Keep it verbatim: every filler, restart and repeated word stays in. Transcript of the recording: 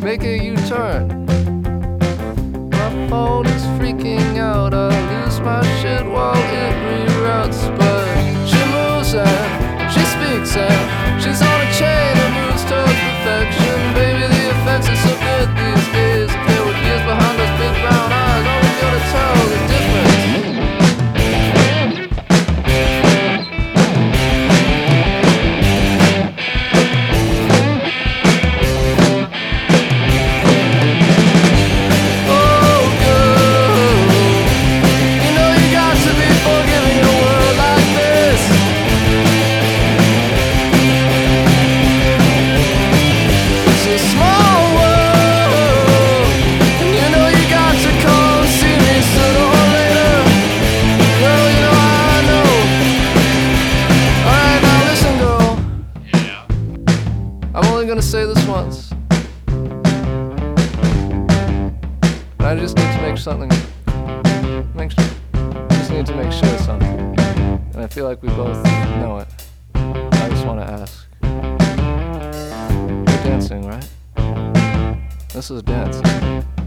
make a U-turn. My phone is freaking out, I lose my shit while it reroutes. But she moves and she speaks and she's on a chain that moves towards perfection. Baby, the effects are so good these days. If there were years behind those big brown eyes, all we gotta tell the difference. Gonna say this once, but I just need to make something make sure, just need to make sure of something, and I feel like we both know it. I just want to ask, you're dancing, right? This is dancing.